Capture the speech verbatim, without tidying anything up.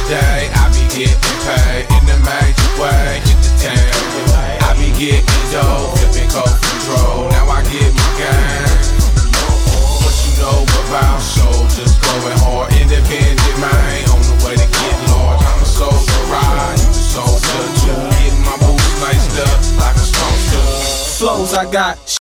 day, I be getting paid in the major way. Hit the town, I be getting dough, flipping coke control. Now I get my game. What you know about soldiers going hard, independent man, on the way to get large. I'm a soldier, ride, you a soldier too. Getting my boots laced up like a songster. Flows I got.